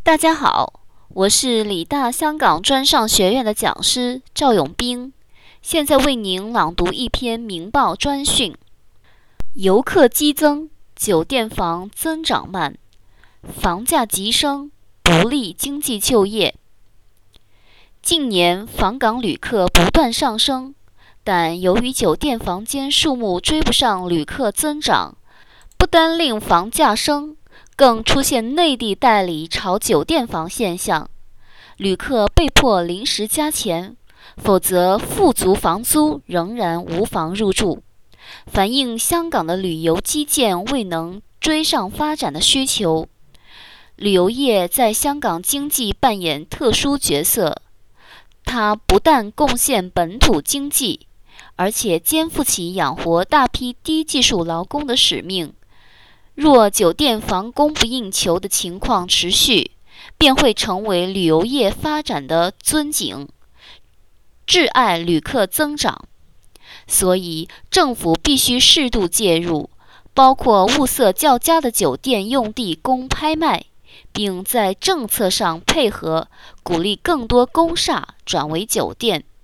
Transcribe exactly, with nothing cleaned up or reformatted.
大家好，我是理大香港专上学院的讲师赵永兵，现在为您朗读一篇明报专讯。游客激增，酒店房增长慢，房价急升，不利经济就业。近年访港旅客不断上升，但由于酒店房间数目追不上旅客增长，不单令房价升，更出现内地代理炒酒店房现象，旅客被迫临时加钱，否则付足房租仍然无房入住，反映香港的旅游基建未能追上发展的需求。旅游业在香港经济扮演特殊角色，它不但贡献本土经济，而且肩负起养活大批低技术劳工的使命。若酒店房供不应求的情况持续，便会成为旅游业发展的樽颈，窒碍旅客增长。所以政府必须适度介入，包括物色较佳的酒店用地供拍卖，并在政策上配合，鼓励更多公厦转为酒店。